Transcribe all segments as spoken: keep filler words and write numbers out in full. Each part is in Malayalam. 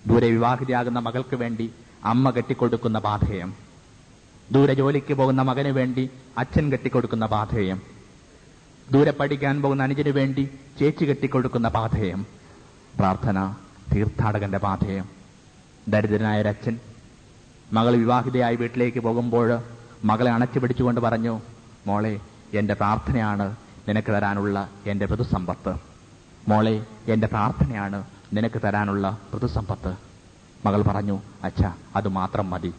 ദൂരെ വിവാഹിതയാകുന്ന മകൾക്ക് വേണ്ടി അമ്മ കെട്ടിക്കൊടുക്കുന്ന പാഥേയം, ദൂരെ ജോലിക്ക് പോകുന്ന മകന് വേണ്ടി അച്ഛൻ കെട്ടിക്കൊടുക്കുന്ന പാഥേയം, ദൂരെ പഠിക്കാൻ പോകുന്ന അനുജന് വേണ്ടി ചേച്ചി കെട്ടിക്കൊടുക്കുന്ന പാഥേയം, പ്രാർത്ഥന തീർത്ഥാടകന്റെ പാഥേയം. ദരിദ്രനായ ഒരച്ഛൻ മകൾ വിവാഹിതയായി വീട്ടിലേക്ക് പോകുമ്പോൾ മകളെ അണച്ചു പിടിച്ചുകൊണ്ട് പറഞ്ഞു, മോളെ, എന്റെ പ്രാർത്ഥനയാണ് നിനക്ക് തരാനുള്ള എന്റെ ഋതുസമ്പത്ത്. മോളെ, എന്റെ പ്രാർത്ഥനയാണ് നിനക്ക് തരാനുള്ള ഋതുസമ്പത്ത്. മകൾ പറഞ്ഞു, അച്ഛാ, അത് മാത്രം മതി.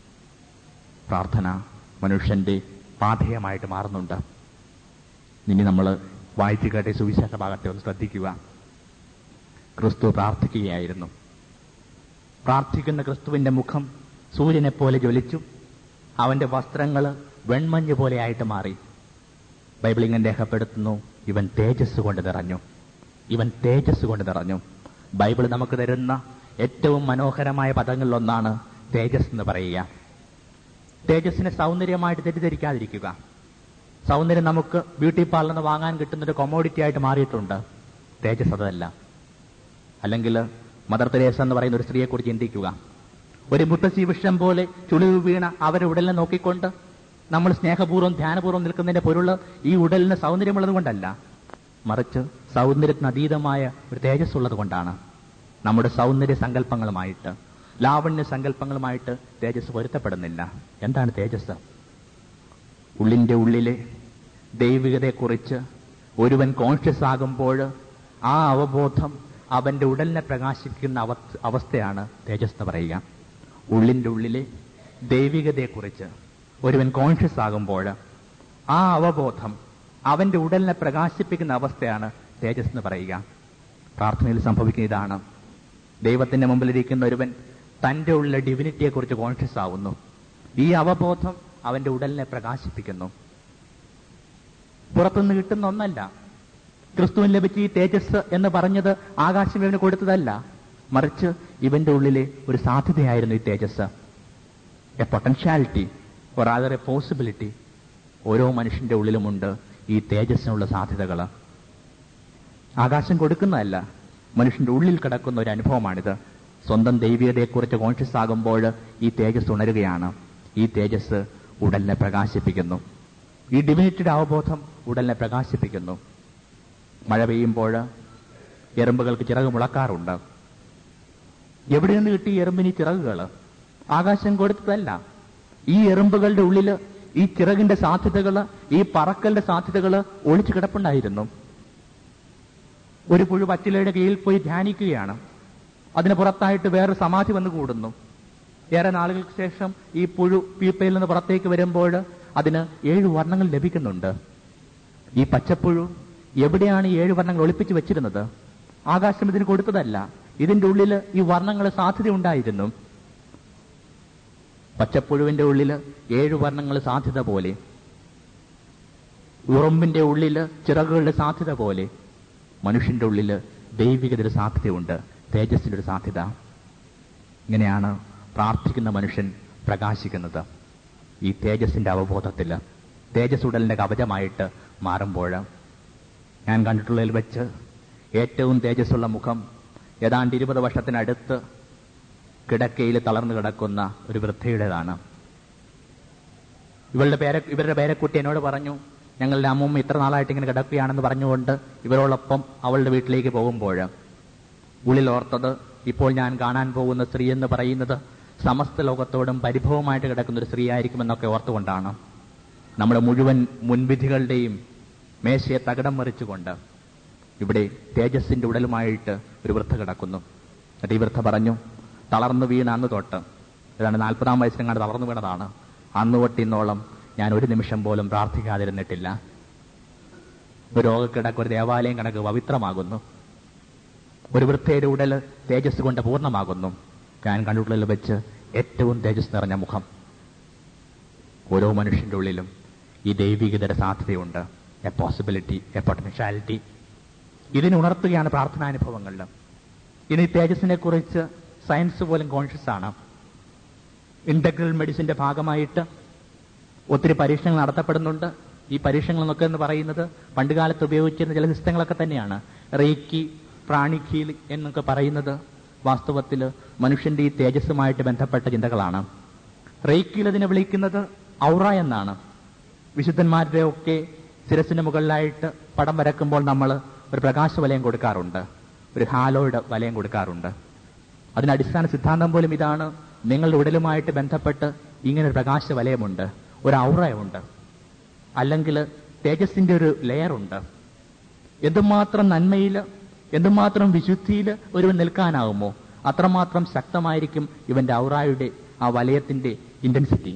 പ്രാർത്ഥന മനുഷ്യന്റെ പാഥേയമായിട്ട് മാറുന്നുണ്ട്. ഇനി നമ്മൾ വായിച്ചു കേട്ട സുവിശേഷ ഭാഗത്തെ ഒന്ന് ശ്രദ്ധിക്കുക. ക്രിസ്തു പ്രാർത്ഥിക്കുകയായിരുന്നു. പ്രാർത്ഥിക്കുന്ന ക്രിസ്തുവിന്റെ മുഖം സൂര്യനെപ്പോലെ ജ്വലിച്ചു. അവന്റെ വസ്ത്രങ്ങൾ വെൺമഞ്ഞ് പോലെയായിട്ട് മാറി. ബൈബിൾ ഇങ്ങനെ രേഖപ്പെടുത്തുന്നു, ഇവൻ തേജസ് കൊണ്ട് നിറഞ്ഞു. ഇവൻ തേജസ് കൊണ്ട് നിറഞ്ഞു. ബൈബിൾ നമുക്ക് തരുന്ന ഏറ്റവും മനോഹരമായ പദങ്ങളിലൊന്നാണ് തേജസ് എന്ന് പറയുക. തേജസ്സിനെ സൗന്ദര്യമായിട്ട് തെറ്റിദ്ധരിക്കാതിരിക്കുക. സൗന്ദര്യം നമുക്ക് ബ്യൂട്ടി പാർലറിൽ നിന്ന് വാങ്ങാൻ കിട്ടുന്നൊരു കൊമോഡിറ്റി ആയിട്ട് മാറിയിട്ടുണ്ട്. തേജസ് അതല്ല. അല്ലെങ്കിൽ മദർ തെരേസ എന്ന് പറയുന്ന ഒരു സ്ത്രീയെക്കുറിച്ച് ചിന്തിക്കുക. ഒരു മുത്തശ്ശി വൃക്ഷം പോലെ ചുളിവ് വീണ അവരുടെ ഉടലിനെ നോക്കിക്കൊണ്ട് നമ്മൾ സ്നേഹപൂർവ്വം ധ്യാനപൂർവ്വം നിൽക്കുന്നതിന്റെ പൊരുള് ഈ ഉടലിന് സൗന്ദര്യമുള്ളത് കൊണ്ടല്ല, മറിച്ച് സൗന്ദര്യത്തിന് അതീതമായ ഒരു തേജസ് ഉള്ളത് കൊണ്ടാണ്. നമ്മുടെ സൗന്ദര്യ സങ്കല്പങ്ങളുമായിട്ട്, ലാവണ്യ സങ്കല്പങ്ങളുമായിട്ട് തേജസ് പൊരുത്തപ്പെടുന്നില്ല. എന്താണ് തേജസ്? ഉള്ളിന്റെ ഉള്ളിലെ ദൈവികതയെക്കുറിച്ച് ഒരുവൻ കോൺഷ്യസ് ആകുമ്പോൾ ആ അവബോധം അവന്റെ ഉടലിനെ പ്രകാശിക്കുന്ന അവസ്ഥയാണ് തേജസ് എന്ന് പറയുക. ഉള്ളിന്റെ ഉള്ളിലെ ദൈവികതയെക്കുറിച്ച് ഒരുവൻ കോൺഷ്യസ് ആകുമ്പോൾ ആ അവബോധം അവന്റെ ഉടലിനെ പ്രകാശിപ്പിക്കുന്ന അവസ്ഥയാണ് തേജസ് എന്ന് പറയുക. പ്രാർത്ഥനയിൽ സംഭവിക്കുന്ന ഇതാണ്. ദൈവത്തിന്റെ മുമ്പിലിരിക്കുന്ന ഒരുവൻ തന്റെ ഉള്ളിലെ ഡിവിനിറ്റിയെക്കുറിച്ച് കോൺഷ്യസ് ആവുന്നു. ഈ അവബോധം അവന്റെ ഉടലിനെ പ്രകാശിപ്പിക്കുന്നു. പുറത്തുനിന്ന് കിട്ടുന്ന ഒന്നല്ല. ക്രിസ്തുവിന് ലഭിച്ച ഈ തേജസ് എന്ന് പറഞ്ഞത് ആകാശം ഇവന് കൊടുത്തതല്ല, മറിച്ച് ഇവന്റെ ഉള്ളിലെ ഒരു സാധ്യതയായിരുന്നു ഈ തേജസ്. A potentiality, or rather a possibility. ഓരോ മനുഷ്യന്റെ ഉള്ളിലുമുണ്ട് ഈ തേജസ്സിനുള്ള സാധ്യതകൾ. ആകാശം കൊടുക്കുന്നതല്ല, മനുഷ്യന്റെ ഉള്ളിൽ കിടക്കുന്ന ഒരു അനുഭവമാണിത്. സ്വന്തം ദൈവികതയെക്കുറിച്ച് കോൺഷ്യസ് ആകുമ്പോൾ ഈ തേജസ് ഉണരുകയാണ്. ഈ തേജസ് ഉടലിനെ പ്രകാശിപ്പിക്കുന്നു. ഈ ഡിവിനിറ്റിയുടെ അവബോധം ഉടലിനെ പ്രകാശിപ്പിക്കുന്നു. മഴ പെയ്യുമ്പോൾ എറുമ്പുകൾക്ക് ചിറക് മുളക്കാറുണ്ട്. എവിടെ നിന്ന് കിട്ടി എറുമ്പിന് ഈ ചിറകുകൾ? ആകാശം കൊടുത്തതല്ല. ഈ എറുമ്പുകളുടെ ഉള്ളിൽ ഈ ചിറകിന്റെ സാധ്യതകൾ, ഈ പറക്കലിന്റെ സാധ്യതകൾ ഒളിച്ചു കിടപ്പുണ്ടായിരുന്നു. ഒരു പുഴു പച്ചിലയുടെ കീഴിൽ പോയി ധ്യാനിക്കുകയാണ്. അതിന് പുറത്തായിട്ട് വേറെ സമാധി വന്നു കൂടുന്നു. ഏറെ നാളുകൾക്ക് ശേഷം ഈ പുഴു പീപ്പയിൽ നിന്ന് പുറത്തേക്ക് വരുമ്പോൾ അതിന് ഏഴ് വർണ്ണങ്ങൾ ലഭിക്കുന്നുണ്ട്. ഈ പച്ചപ്പുഴു എവിടെയാണ് ഈ ഏഴ് വർണ്ണങ്ങൾ ഒളിപ്പിച്ചു വെച്ചിരുന്നത്? ആകാശം ഇതിന് കൊടുത്തതല്ല. ഇതിന്റെ ഉള്ളിൽ ഈ വർണ്ണങ്ങൾ സാധ്യതയുണ്ടായിരുന്നു. പച്ചപ്പുഴുവിന്റെ ഉള്ളിൽ ഏഴു വർണ്ണങ്ങൾ സാധ്യത പോലെ, ഉറുമ്പിന്റെ ഉള്ളിൽ ചിറകുകളുടെ സാധ്യത പോലെ, മനുഷ്യന്റെ ഉള്ളിൽ ദൈവികതയുടെ സാധ്യതയുണ്ട്, തേജസ്സിന്റെ ഒരു സാധ്യത. ഇങ്ങനെയാണ് പ്രാർത്ഥിക്കുന്ന മനുഷ്യൻ പ്രകാശിക്കുന്നത്. ഈ തേജസ്സിന്റെ അവബോധത്തിൽ തേജസ് ഉടലിന്റെ കവചമായിട്ട് മാറുമ്പോൾ, ഞാൻ കണ്ടിട്ടുള്ളതിൽ വെച്ച് ഏറ്റവും തേജസ്സുള്ള മുഖം ഏതാണ്ട് ഇരുപത് വർഷത്തിനടുത്ത് കിടക്കയിൽ തളർന്നു കിടക്കുന്ന ഒരു വൃദ്ധയുടേതാണ്. ഇവളുടെ പേര ഇവരുടെ പേരക്കുട്ടി എന്നോട് പറഞ്ഞു, ഞങ്ങളുടെ അമ്മൂമ്മ ഇത്ര നാളായിട്ട് ഇങ്ങനെ കിടക്കുകയാണെന്ന് പറഞ്ഞുകൊണ്ട് ഇവരോടൊപ്പം അവളുടെ വീട്ടിലേക്ക് പോകുമ്പോൾ ഉള്ളിൽ ഓർത്തത്, ഇപ്പോൾ ഞാൻ കാണാൻ പോകുന്ന സ്ത്രീ എന്ന് പറയുന്നത് സമസ്ത ലോകത്തോടും പരിഭവമായിട്ട് കിടക്കുന്ന ഒരു സ്ത്രീ ആയിരിക്കുമെന്നൊക്കെ ഓർത്തുകൊണ്ടാണ്. നമ്മുടെ മുഴുവൻ മുൻവിധികളുടെയും മേശയെ തകിടം മറിച്ചുകൊണ്ട് ഇവിടെ തേജസ്സിന്റെ ഉടലുമായിട്ട് ഒരു വൃദ്ധ കിടക്കുന്നു. എന്നിട്ട് ഈ വൃദ്ധ പറഞ്ഞു, തളർന്നു വീണ അന്ന് തൊട്ട്, ഏതാണ്ട് നാൽപ്പതാം വയസ്സിലെങ്ങാണ്ട് തളർന്നു വീണതാണ്, അന്ന് തൊട്ട് ഇന്നോളം ഞാൻ ഒരു നിമിഷം പോലും പ്രാർത്ഥിക്കാതിരുന്നിട്ടില്ല. ഒരു രോഗക്കിടക്ക് ഒരു ദേവാലയം കണക്ക് പവിത്രമാകുന്നു. ഒരു വൃദ്ധയുടെ ഉടല് തേജസ് കൊണ്ട് പൂർണ്ണമാകുന്നു. ഞാൻ കണ്ടിട്ടുള്ളതിൽ വെച്ച് ഏറ്റവും തേജസ് നിറഞ്ഞ മുഖം. ഓരോ മനുഷ്യന്റെ ഉള്ളിലും ഈ ദൈവികതയുടെ സാധ്യതയുണ്ട്. A possibility, a potentiality. ഇതിനെ ഉണർത്തുകയാണ് പ്രാർത്ഥനാനുഭവങ്ങളിൽ. ഇനി തേജസ്സിനെ കുറിച്ച് സയൻസ് പോലും കോൺഷ്യസ് ആണ്. ഇന്റഗ്രൽ മെഡിസിന്റെ ഭാഗമായിട്ട് ഒത്തിരി പരീക്ഷണങ്ങൾ നടത്തപ്പെടുന്നുണ്ട്. ഈ പരീക്ഷണങ്ങൾ എന്നൊക്കെ എന്ന് പറയുന്നത് പണ്ടുകാലത്ത് ഉപയോഗിച്ചിരുന്ന ചില സിസ്റ്റങ്ങളൊക്കെ തന്നെയാണ്. റേക്കി, പ്രാണികീൽ എന്നൊക്കെ പറയുന്നത് വാസ്തവത്തിൽ മനുഷ്യന്റെ ഈ തേജസ്സുമായിട്ട് ബന്ധപ്പെട്ട ചിന്തകളാണ്. റേക്കിയിൽ അതിനെ വിളിക്കുന്നത് ഔറ എന്നാണ്. വിശുദ്ധന്മാരുടെ ഒക്കെ ശിരസിന് മുകളിലായിട്ട് പടം വരക്കുമ്പോൾ നമ്മൾ ഒരു പ്രകാശ വലയം കൊടുക്കാറുണ്ട്, ഒരു ഹാലോയുടെ വലയം കൊടുക്കാറുണ്ട്. അതിന് അടിസ്ഥാന സിദ്ധാന്തം പോലും ഇതാണ്. നിങ്ങളുടെ ഉടലുമായിട്ട് ബന്ധപ്പെട്ട് ഇങ്ങനെ ഒരു പ്രകാശ വലയമുണ്ട്, ഒരു ഔറയുണ്ട്, അല്ലെങ്കിൽ തേജസ്സിന്റെ ഒരു ലെയറുണ്ട്. എന്തുമാത്രം നന്മയിൽ, എന്തുമാത്രം വിശുദ്ധിയിൽ ഒരുവൻ നിൽക്കാനാവുമോ അത്രമാത്രം ശക്തമായിരിക്കും ഇവന്റെ ഔറായുടെ ആ വലയത്തിന്റെ ഇന്റൻസിറ്റി.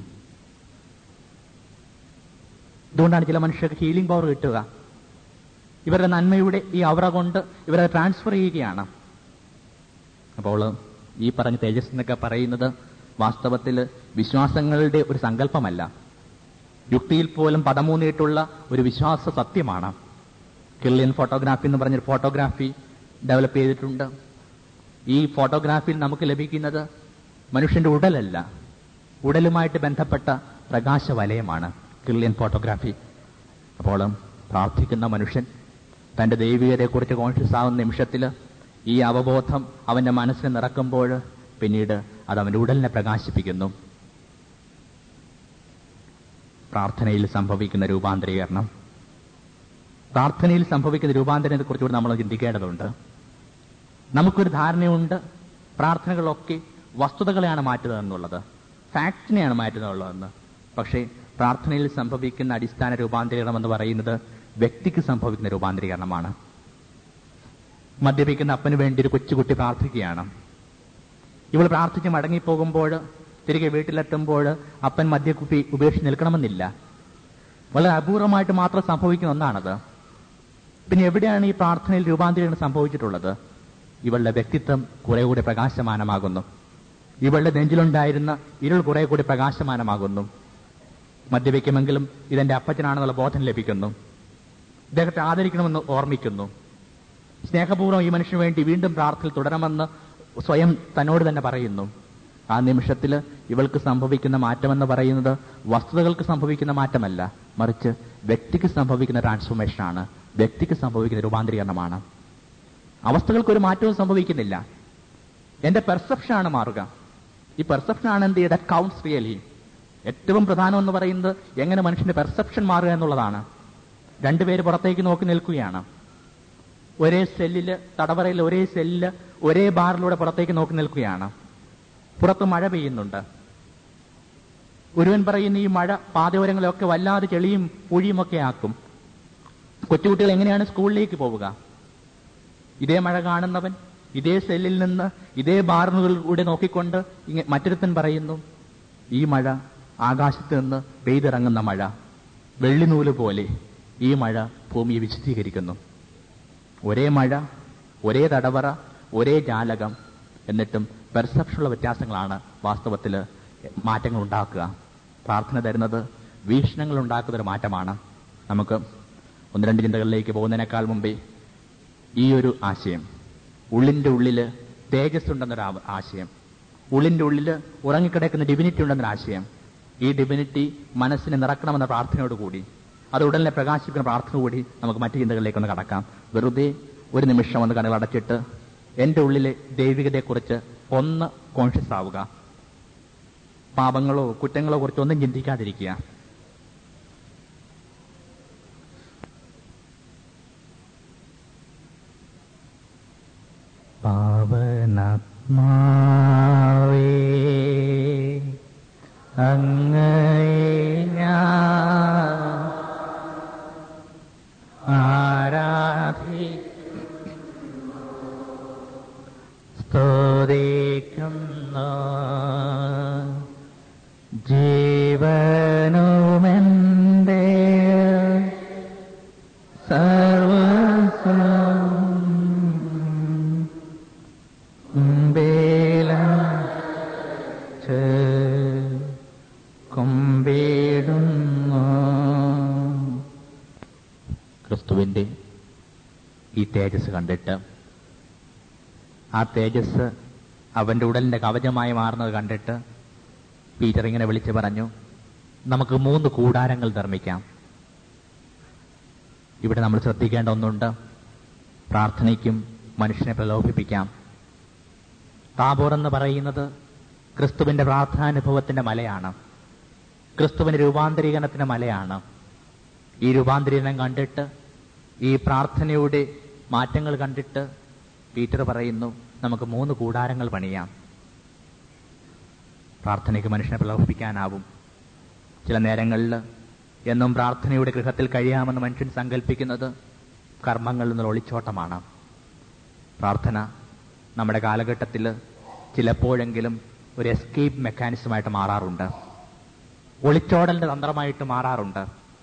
ഇതുകൊണ്ടാണ് ചില മനുഷ്യർക്ക് ഹീലിംഗ് പവർ കിട്ടുക. ഇവരുടെ നന്മയുടെ ഈ ഔറ കൊണ്ട് ഇവരെ ട്രാൻസ്ഫർ ചെയ്യുകയാണ്. അപ്പോൾ ഈ പറഞ്ഞ തേജസ് എന്നൊക്കെ പറയുന്നത് വാസ്തവത്തിൽ വിശ്വാസങ്ങളുടെ ഒരു സങ്കല്പമല്ല, യുക്തിയിൽ പോലും പദമൂന്നിയിട്ടുള്ള ഒരു വിശ്വാസ സത്യമാണ്. കിർലിയൻ ഫോട്ടോഗ്രാഫി എന്ന് പറഞ്ഞൊരു ഫോട്ടോഗ്രാഫി ഡെവലപ്പ് ചെയ്തിട്ടുണ്ട്. ഈ ഫോട്ടോഗ്രാഫിയിൽ നമുക്ക് ലഭിക്കുന്നത് മനുഷ്യന്റെ ഉടലല്ല, ഉടലുമായിട്ട് ബന്ധപ്പെട്ട പ്രകാശ വലയമാണ് കിർലിയൻ ഫോട്ടോഗ്രാഫി. അപ്പോൾ പ്രാർത്ഥിക്കുന്ന മനുഷ്യൻ തന്റെ ദൈവികതയെക്കുറിച്ച് കോൺഷ്യസ് ആവുന്ന നിമിഷത്തിൽ ഈ അവബോധം അവന്റെ മനസ്സിനെ നിറക്കുമ്പോൾ പിന്നീട് അത് അവന്റെ ഉടലിനെ പ്രകാശിപ്പിക്കുന്നു. പ്രാർത്ഥനയിൽ സംഭവിക്കുന്ന രൂപാന്തരീകരണം, പ്രാർത്ഥനയിൽ സംഭവിക്കുന്ന രൂപാന്തരത്തെക്കുറിച്ചുകൂടി നമ്മൾ ചിന്തിക്കേണ്ടതുണ്ട്. നമുക്കൊരു ധാരണയുണ്ട്, പ്രാർത്ഥനകളൊക്കെ വസ്തുതകളെയാണ് മാറ്റുന്നതെന്നുള്ളത്, ഫാക്റ്റിനെയാണ് മാറ്റുന്നതെന്ന്. പക്ഷേ പ്രാർത്ഥനയിൽ സംഭവിക്കുന്ന അടിസ്ഥാന രൂപാന്തരീകരണം എന്ന് പറയുന്നത് വ്യക്തിക്ക് സംഭവിക്കുന്ന രൂപാന്തരീകരണമാണ്. മദ്യപിക്കുന്ന അപ്പന് വേണ്ടി ഒരു കൊച്ചുകുട്ടി പ്രാർത്ഥിക്കുകയാണ്. ഇവൾ പ്രാർത്ഥിച്ച് മടങ്ങിപ്പോകുമ്പോൾ, തിരികെ വീട്ടിലെത്തുമ്പോൾ അപ്പൻ മദ്യക്കുപ്പി ഉപേക്ഷിച്ച് നിൽക്കണമെന്നില്ല. വളരെ അപൂർവമായിട്ട് മാത്രം സംഭവിക്കുന്ന ഒന്നാണത്. പിന്നെ എവിടെയാണ് ഈ പ്രാർത്ഥനയിൽ രൂപാന്തരീകരണം സംഭവിച്ചിട്ടുള്ളത്? ഇവളുടെ വ്യക്തിത്വം കുറെ കൂടി പ്രകാശമാനമാകുന്നു. ഇവളുടെ നെഞ്ചിലുണ്ടായിരുന്ന ഇരുൾ കുറെ കൂടി പ്രകാശമാനമാകുന്നു. മദ്യപിക്കുമെങ്കിലും ഇതെന്റെ അപ്പച്ചനാണെന്നുള്ള ബോധം ലഭിക്കുന്നു. ഇദ്ദേഹത്തെ ആദരിക്കണമെന്ന് ഓർമ്മിക്കുന്നു. സ്നേഹപൂർവ്വം ഈ മനുഷ്യന് വേണ്ടി വീണ്ടും പ്രാർത്ഥന തുടരണമെന്ന് സ്വയം തന്നോട് തന്നെ പറയുന്നു. ആ നിമിഷത്തിൽ ഇവൾക്ക് സംഭവിക്കുന്ന മാറ്റമെന്ന് പറയുന്നത് വസ്തുതകൾക്ക് സംഭവിക്കുന്ന മാറ്റമല്ല, മറിച്ച് വ്യക്തിക്ക് സംഭവിക്കുന്ന ട്രാൻസ്ഫോർമേഷനാണ്, വ്യക്തിക്ക് സംഭവിക്കുന്ന രൂപാന്തരീകരണമാണ്. അവസ്ഥകൾക്കൊരു മാറ്റവും സംഭവിക്കുന്നില്ല. എന്റെ പെർസെപ്ഷനാണ് മാറുക. ഈ പെർസെപ്ഷനാണ് എന്ത് ചെയ്യുക, ദാറ്റ് കൗണ്ട്സ് റിയലി. ഏറ്റവും പ്രധാനം എന്ന് പറയുന്നത് എങ്ങനെ മനുഷ്യന്റെ പെർസെപ്ഷൻ മാറുക എന്നുള്ളതാണ്. രണ്ടുപേര് പുറത്തേക്ക് നോക്കി നിൽക്കുകയാണ്. ഒരേ സെല്ലില്, തടവറയിൽ ഒരേ സെല്ലില് ഒരേ ബാറിലൂടെ പുറത്തേക്ക് നോക്കി നിൽക്കുകയാണ്. പുറത്ത് മഴ പെയ്യുന്നുണ്ട്. ഒരുവൻ പറയുന്ന ഈ മഴ പാതയോരങ്ങളൊക്കെ വല്ലാതെ ചെളിയും പുഴിയും ഒക്കെ ആക്കും. കൊച്ചുകുട്ടികൾ എങ്ങനെയാണ് സ്കൂളിലേക്ക് പോവുക? ഇതേ മഴ കാണുന്നവൻ ഇതേ സെല്ലിൽ നിന്ന് ഇതേ ബാറിനുകളിലൂടെ നോക്കിക്കൊണ്ട് മറ്റൊരുത്തൻ പറയുന്നു, ഈ മഴ ആകാശത്ത് നിന്ന് പെയ്തിറങ്ങുന്ന മഴ, വെള്ളിനൂല് പോലെ ഈ മഴ ഭൂമിയെ വിശുദ്ധീകരിക്കുന്നു. ഒരേ മഴ, ഒരേ തടവറ, ഒരേ ജാലകം, എന്നിട്ടും പെർസെപ്ഷനുള്ള വ്യത്യാസങ്ങളാണ് വാസ്തവത്തിൽ മാറ്റങ്ങൾ ഉണ്ടാക്കുക. പ്രാർത്ഥന തരുന്നത് വീക്ഷണങ്ങൾ ഉണ്ടാക്കുന്ന ഒരു മാറ്റമാണ്. നമുക്ക് ഒന്ന് രണ്ട് ചിന്തകളിലേക്ക് പോകുന്നതിനേക്കാൾ മുമ്പേ ഈ ഒരു ആശയം, ഉള്ളിന്റെ ഉള്ളില് തേജസ് ഉണ്ടെന്നൊരു ആശയം, ഉള്ളിന്റെ ഉള്ളില് ഉറങ്ങിക്കിടക്കുന്ന ഡിവിനിറ്റി ഉണ്ടെന്നൊരു ആശയം, ഈ ഡിവിനിറ്റി മനസ്സിനെ നിറക്കണമെന്ന പ്രാർത്ഥനയോടുകൂടി, അത് ഉടനെ പ്രകാശിക്കുന്ന പ്രാർത്ഥന കൂടി നമുക്ക് മറ്റു ചിന്തകളിലേക്കൊന്ന് കടക്കാം. വെറുതെ ഒരു നിമിഷം ഒന്ന് കണ്ണുകൾ അടച്ചിട്ട് എന്റെ ഉള്ളിലെ ദൈവികതയെക്കുറിച്ച് ഒന്ന് കോൺഷ്യസ് ആവുക. പാപങ്ങളോ കുറ്റങ്ങളോ കുറിച്ച് ഒന്നും ചിന്തിക്കാതിരിക്കുക. പാവനാത്മാവേ അങ്ങയെ ഞാൻ ആരാധി സ്തുതിക്കുന്നു. ജീവനുമെന്റെ സർവസ്വം കുമ്പിടുന്നു. ക്രിസ്തുവിന്റെ ഈ തേജസ് കണ്ടിട്ട്, ആ തേജസ് അവന്റെ ഉടലിന്റെ കവചമായി മാറുന്നത് കണ്ടിട്ട് പീറ്റർ ഇങ്ങനെ വിളിച്ചു പറഞ്ഞു, നമുക്ക് മൂന്ന് കൂടാരങ്ങൾ നിർമ്മിക്കാം. ഇവിടെ നമ്മൾ ശ്രദ്ധിക്കേണ്ട ഒന്നുണ്ട്. പ്രാർത്ഥനയ്ക്കും മനുഷ്യനെ പ്രലോഭിപ്പിക്കാം. താബോർ എന്ന് പറയുന്നത് ക്രിസ്തുവിന്റെ പ്രാർത്ഥനാനുഭവത്തിന്റെ മലയാണ്. ക്രിസ്തുവിന്റെ രൂപാന്തരീകരണത്തിന്റെ മലയാണ്. ഈ രൂപാന്തരീകരണം കണ്ടിട്ട്, ഈ പ്രാർത്ഥനയുടെ മാറ്റങ്ങൾ കണ്ടിട്ട് പീറ്റർ പറയുന്നു, നമുക്ക് മൂന്ന് കൂടാരങ്ങൾ പണിയാം. പ്രാർത്ഥനയ്ക്ക് മനുഷ്യനെ പ്രലോഭിപ്പിക്കാനാവും. ചില നേരങ്ങളിൽ എന്നും പ്രാർത്ഥനയുടെ ഗൃഹത്തിൽ കഴിയാമെന്ന് മനുഷ്യൻ സങ്കല്പിക്കുന്നത് കർമ്മങ്ങളിൽ നിന്നുള്ള ഒളിച്ചോട്ടമാണ്. പ്രാർത്ഥന നമ്മുടെ കാലഘട്ടത്തിൽ ചിലപ്പോഴെങ്കിലും ഒരു എസ്കേപ്പ് മെക്കാനിസമായിട്ട് മാറാറുണ്ട്, ഒളിച്ചോടലിന്റെ തന്ത്രമായിട്ട് മാറാറുണ്ട്.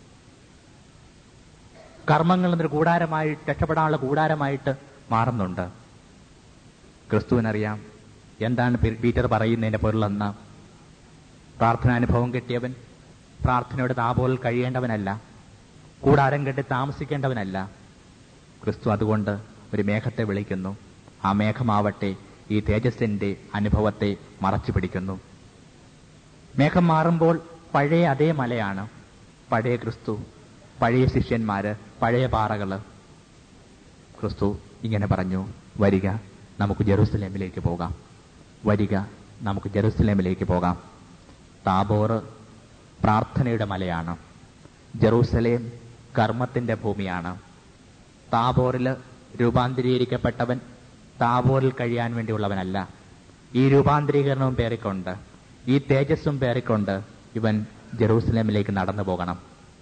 കർമ്മങ്ങളിൽ നിന്നൊരു കൂടാരമായിട്ട്, രക്ഷപ്പെടാനുള്ള കൂടാരമായിട്ട് മാറുന്നുണ്ട്. ക്രിസ്തുവിനറിയാം എന്താണ് പീറ്റർ പറയുന്നതിന്റെ പൊരുളെന്ന്. പ്രാർത്ഥനാനുഭവം കിട്ടിയവൻ പ്രാർത്ഥനയുടെ താപോലിൽ കഴിയേണ്ടവനല്ല, കൂടാരം കെട്ടി താമസിക്കേണ്ടവനല്ല. ക്രിസ്തു അതുകൊണ്ട് ഒരു മേഘത്തെ വിളിക്കുന്നു. ആ മേഘമാവട്ടെ ഈ തേജസ്സിന്റെ അനുഭവത്തെ മറച്ചു പിടിക്കുന്നു. മേഘം മാറുമ്പോൾ പഴയ അതേ മലയാണ്, പഴയ ക്രിസ്തു, പഴയ ശിഷ്യന്മാര്, പഴയ പാറകള്. ക്രിസ്തു ഇങ്ങനെ പറഞ്ഞു, വരിക നമുക്ക് ജെറൂസലേമിലേക്ക് പോകാം, വരിക നമുക്ക് ജെറൂസലേമിലേക്ക് പോകാം. താബോർ പ്രാർത്ഥനയുടെ മലയാണ്, ജെറൂസലേം കർമ്മത്തിന്റെ ഭൂമിയാണ്. താബോറിൽ രൂപാന്തരീകരിക്കപ്പെട്ടവൻ താബോറിൽ കഴിയാൻ വേണ്ടിയുള്ളവനല്ല. ഈ രൂപാന്തരീകരണവും പേറിക്കൊണ്ട്, ഈ തേജസ്സും പേറിക്കൊണ്ട് ഇവൻ ജെറൂസലേമിലേക്ക് നടന്നു പോകണം.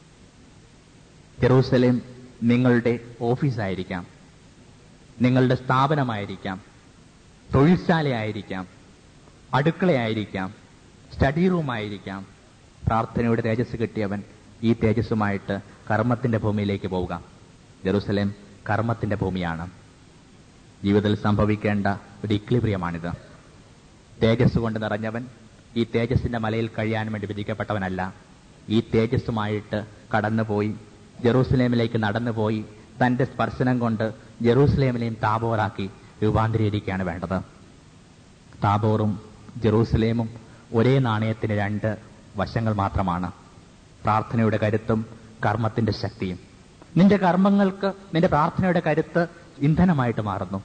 ജെറൂസലേം നിങ്ങളുടെ ഓഫീസായിരിക്കാം, നിങ്ങളുടെ സ്ഥാപനമായിരിക്കാം, തൊഴിൽശാലയായിരിക്കാം, അടുക്കളയായിരിക്കാം, സ്റ്റഡി റൂമായിരിക്കാം. പ്രാർത്ഥനയുടെ തേജസ് കിട്ടിയവൻ ഈ തേജസ്സുമായിട്ട് കർമ്മത്തിന്റെ ഭൂമിയിലേക്ക് പോവുക. ജെറൂസലേം കർമ്മത്തിന്റെ ഭൂമിയാണ്. ജീവിതത്തിൽ സംഭവിക്കേണ്ട ഒരു ഇക്ലിബ്രിയമാണിത്. തേജസ് കൊണ്ട് നിറഞ്ഞവൻ ഈ തേജസ്സിന്റെ മലയിൽ കഴിയാൻ വേണ്ടി വിധിക്കപ്പെട്ടവനല്ല. ഈ തേജസ്സുമായിട്ട് കടന്നുപോയി ജെറൂസലേമിലേക്ക് നടന്നുപോയി തന്റെ സ്പർശനം കൊണ്ട് ജെറൂസലേമിനെയും താബോറാക്കി രൂപാന്തരീകരിക്കുകയാണ് വേണ്ടത്. താബോറും ജെറൂസലേമും ഒരേ നാണയത്തിന് രണ്ട് വശങ്ങൾ മാത്രമാണ്. പ്രാർത്ഥനയുടെ കരുത്തും കർമ്മത്തിന്റെ ശക്തിയും. നിന്റെ കർമ്മങ്ങൾക്ക് നിന്റെ പ്രാർത്ഥനയുടെ കരുത്ത് ഇന്ധനമായിട്ട് മാറുന്നു.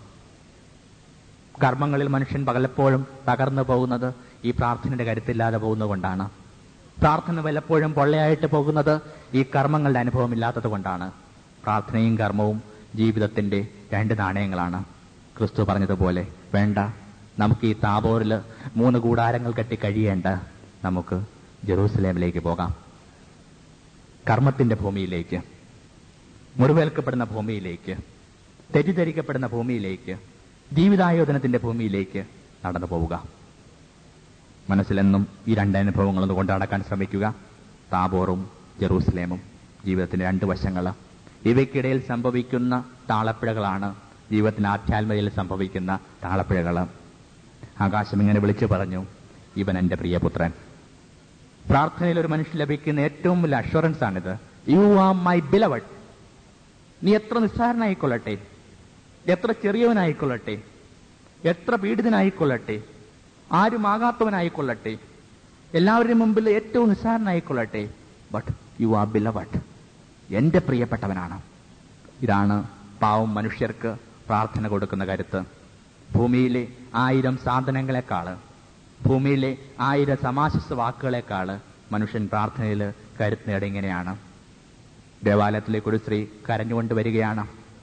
കർമ്മങ്ങളിൽ മനുഷ്യൻ പലപ്പോഴും തകർന്നു പോകുന്നത് ഈ പ്രാർത്ഥനയുടെ കരുത്തില്ലാതെ പോകുന്നതുകൊണ്ടാണ്. പ്രാർത്ഥന പലപ്പോഴും പൊള്ളയായിട്ട് പോകുന്നത് ഈ കർമ്മങ്ങളുടെ അനുഭവം ഇല്ലാത്തത് കൊണ്ടാണ്. പ്രാർത്ഥനയും കർമ്മവും ജീവിതത്തിന്റെ രണ്ട് നാണയങ്ങളാണ്. ക്രിസ്തു പറഞ്ഞതുപോലെ, വേണ്ട നമുക്ക് ഈ താബോറിൽ മൂന്ന് കൂടാരങ്ങൾ കെട്ടി കഴിയേണ്ട, നമുക്ക് ജെറൂസലേമിലേക്ക് പോകാം. കർമ്മത്തിന്റെ ഭൂമിയിലേക്ക്, മുറിവേൽക്കപ്പെടുന്ന ഭൂമിയിലേക്ക്, തെറ്റിദ്ധരിക്കപ്പെടുന്ന ഭൂമിയിലേക്ക്, ജീവിതായോധനത്തിന്റെ ഭൂമിയിലേക്ക് നടന്നു പോവുക. മനസ്സിലെന്നും ഈ രണ്ടനുഭവങ്ങളൊന്ന് കൊണ്ട് നടക്കാൻ ശ്രമിക്കുക. താബോറും ജെറൂസലേമും ജീവിതത്തിന്റെ രണ്ട് വശങ്ങൾ. ഇവയ്ക്കിടയിൽ സംഭവിക്കുന്ന താളപ്പിഴകളാണ് ജീവിതത്തിന്റെ ആധ്യാത്മികതയിൽ സംഭവിക്കുന്ന താളപ്പിഴകൾ. ആകാശം ഇങ്ങനെ വിളിച്ചു പറഞ്ഞു, ഇവൻ എന്റെ പ്രിയപുത്രൻ. പ്രാർത്ഥനയിൽ ഒരു മനുഷ്യൻ ലഭിക്കുന്ന ഏറ്റവും വലിയ അഷ്വറൻസ് ആണിത്. You are my beloved. നീ എത്ര നിസ്സാരനായിക്കൊള്ളട്ടെ, എത്ര ചെറിയവനായിക്കൊള്ളട്ടെ, എത്ര പീഡിതനായിക്കൊള്ളട്ടെ, ആരുമാകാത്തവനായിക്കൊള്ളട്ടെ, എല്ലാവരുടെയും മുമ്പിൽ ഏറ്റവും നിസ്സാരനായിക്കൊള്ളട്ടെ, ബട്ട് യു ആർ ബിലവഡ്. എന്റെ പ്രിയപ്പെട്ടവനാണ്. ഇതാണ് പാവം മനുഷ്യർക്ക് പ്രാർത്ഥന കൊടുക്കുന്ന കരുത്ത്. ഭൂമിയിലെ ആയിരം സാധനങ്ങളെക്കാള്, ഭൂമിയിലെ ആയിരം സമാശ്വസ വാക്കുകളെക്കാള് മനുഷ്യൻ പ്രാർത്ഥനയിൽ കരുത്ത് നേടി. ഇങ്ങനെയാണ്. ദേവാലയത്തിലേക്ക് ഒരു സ്ത്രീ കരഞ്ഞുകൊണ്ട് വരികയാണ്.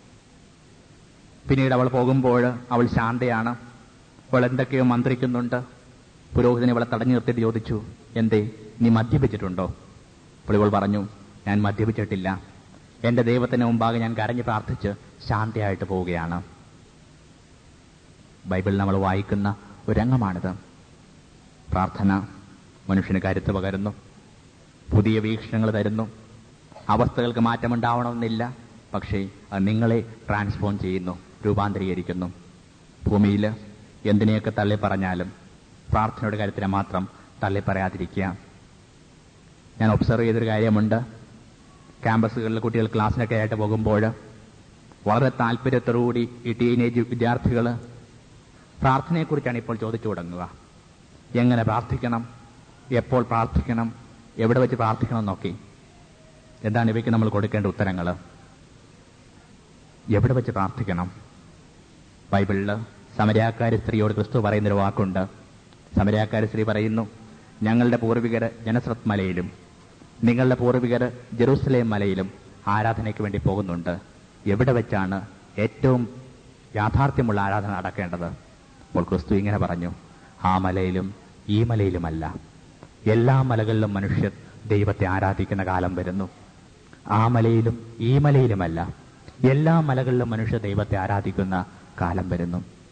പിന്നീട് അവൾ പോകുമ്പോൾ അവൾ ശാന്തയാണ്. അവൾ എന്തൊക്കെയോ മന്ത്രിക്കുന്നുണ്ട്. പുരോഹിതനെ അവളെ തടഞ്ഞു നിർത്തിയിട്ട് ചോദിച്ചു, എന്തേ നീ മദ്യപിച്ചിട്ടുണ്ടോ? അപ്പോൾ ഇവൾ പറഞ്ഞു, ഞാൻ മദ്യപിച്ചിട്ടില്ല, എന്റെ ദൈവത്തിന് മുമ്പാകെ ഞാൻ കരഞ്ഞ് പ്രാർത്ഥിച്ച് ശാന്തയായിട്ട് പോവുകയാണ്. ബൈബിളിൽ നമ്മൾ വായിക്കുന്ന ഒരു രംഗമാണിത്. പ്രാർത്ഥന മനുഷ്യന് കരുത്ത് പകരുന്നു, പുതിയ വീക്ഷണങ്ങൾ തരുന്നു. അവസ്ഥകൾക്ക് മാറ്റമുണ്ടാവണമെന്നില്ല, പക്ഷേ അത് നിങ്ങളെ ട്രാൻസ്ഫോം ചെയ്യുന്നു, രൂപാന്തരീകരിക്കുന്നു. ഭൂമിയിൽ എന്തിനെയൊക്കെ തള്ളി പറഞ്ഞാലും പ്രാർത്ഥനയുടെ കാര്യത്തിനെ മാത്രം തള്ളി പറയാതിരിക്കുക. ഞാൻ ഒബ്സർവ് ചെയ്തൊരു കാര്യമുണ്ട്. ക്യാമ്പസുകളിൽ കുട്ടികൾ ക്ലാസ്സിനൊക്കെ ആയിട്ട് പോകുമ്പോൾ വളരെ താല്പര്യത്തോടുകൂടി ഈ ടീനേജ് വിദ്യാർത്ഥികൾ പ്രാർത്ഥനയെക്കുറിച്ചാണ് ഇപ്പോൾ ചോദിച്ചു തുടങ്ങുക. എങ്ങനെ പ്രാർത്ഥിക്കണം, എപ്പോൾ പ്രാർത്ഥിക്കണം, എവിടെ വെച്ച് പ്രാർത്ഥിക്കണം എന്നൊക്കെ. എന്താണ് ഇവയ്ക്ക് നമ്മൾ കൊടുക്കേണ്ട ഉത്തരങ്ങൾ? എവിടെ വെച്ച് പ്രാർത്ഥിക്കണം? ബൈബിളിൽ സമരയാക്കാരി സ്ത്രീയോട് ക്രിസ്തു പറയുന്നൊരു വാക്കുണ്ട്. സമരയാക്കാരി സ്ത്രീ പറയുന്നു, ഞങ്ങളുടെ പൂർവികര് ജനസ്രത്ത് മലയിലും നിങ്ങളുടെ പൂർവികര് ജെറൂസലേം മലയിലും ആരാധനയ്ക്ക് വേണ്ടി പോകുന്നുണ്ട്. എവിടെ വെച്ചാണ് ഏറ്റവും യാഥാർത്ഥ്യമുള്ള ആരാധന നടക്കേണ്ടത്? അപ്പോൾ ക്രിസ്തു ഇങ്ങനെ പറഞ്ഞു, ആ മലയിലും ഈ മലയിലുമല്ല, എല്ലാ മലകളിലും മനുഷ്യർ ദൈവത്തെ ആരാധിക്കുന്ന കാലം വരുന്നു. ആ മലയിലും ഈ മലയിലുമല്ല, എല്ലാ മലകളിലും മനുഷ്യർ ദൈവത്തെ ആരാധിക്കുന്ന കാലം വരുന്നു.